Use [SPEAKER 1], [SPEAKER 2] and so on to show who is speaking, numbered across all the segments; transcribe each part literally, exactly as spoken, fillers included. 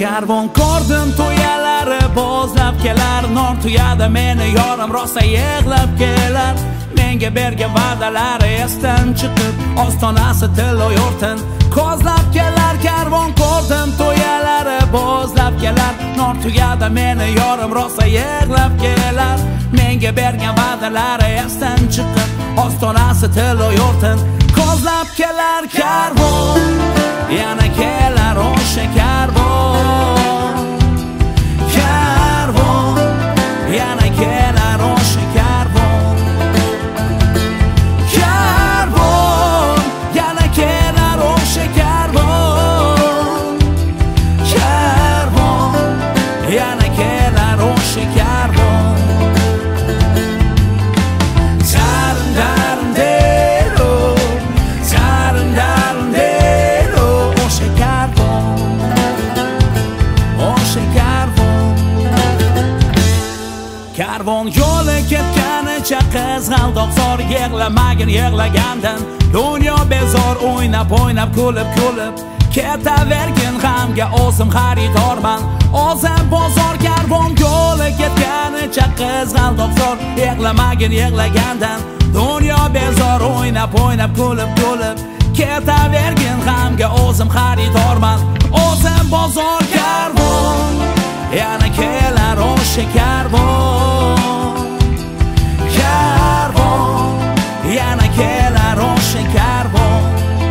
[SPEAKER 1] Karvon ko'rdim to'yalari bozlab kelar, non tuyada meni yorim rosa yig'lab kelar. Menga bergan va'dalari esdan chiqib, ostonasi tilo yo'rtin kozlab kelar. Karvon ko'rdim to'yalari bozlab kelar, non tuyada meni yorim rosa yig'lab kelar. Menga bergan va'dalari esdan chiqib, ostonasi tilo yo'rtin kozlab kelar. Karvon yana kelar o'sha karvon, karvon yana kelar o'sha karvon, karvon yana kelar o'sha karvon, karvon yana kelar o'sha karvon. Sarin darin dero, sarin darin dero o'sha karvon, o'sha karvon. Karvon yo'li ketganicha qizg'aldoq zor, yig'lamagin yig'lagandan dunyo bezor. O'ynab o'ynab kulib kulib ketavergin g'amga, o'zim xaridorman o'zim bozor. Karvon yo'li ketganicha qizg'aldoq zor, yig'lamagin yig'lagandan dunyo bezor. O'ynab o'ynab kulib kulib ketavergin g'amga, o'zim xaridorman o'zim bozor. Karvon yana kelar o'sha karvon, karvon yana kelar o'sha karvon,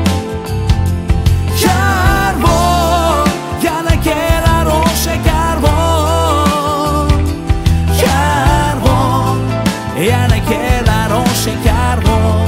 [SPEAKER 1] karvon yana kelar o'sha karvon, karvon yana kelar o'sha karvon.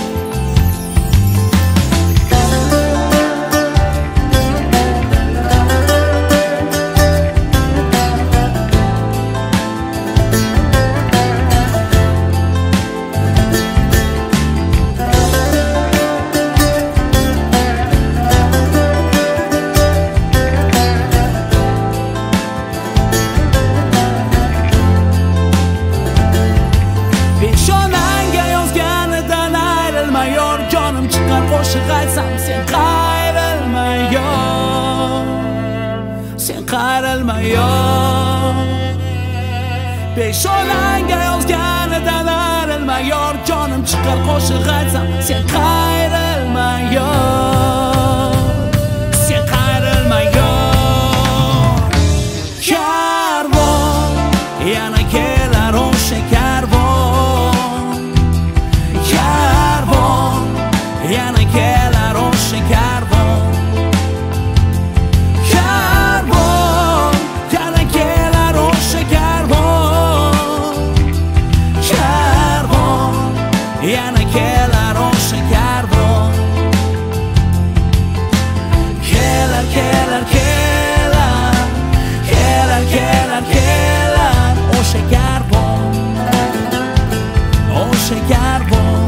[SPEAKER 1] Peshonangga yozganidan ayrilma yor, jonim chiqqan qo'shiq aytsam sen qayrilma yor, sen qayrilma yor. Peshonangga yozganidan ayrilma yor, jonim chiqqan qo'shiq aytsam sen qayrilma yor, sen qayrilma yor. Karvon yana kelar o'sha karvon, karvon yana kelar o'sha karvon, karvon yana kelar o'sha karvon, karvon yana kelar o'sha karvon. Kelar kelar kelar, kelar kelar kelar o'sha karvon, o'sha karvon.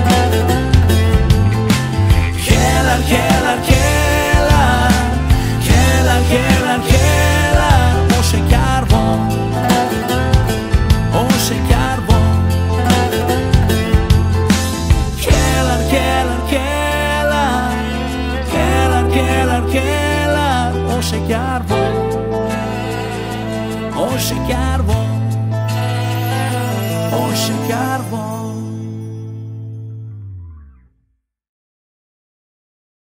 [SPEAKER 1] Kelar kelar kelar, kelar kelar kelar o'sha karvon, o'sha karvon. Kelar kelar kelar, kelar kelar kelar o'sha karvon, o'sha karvon, o'sha karvon.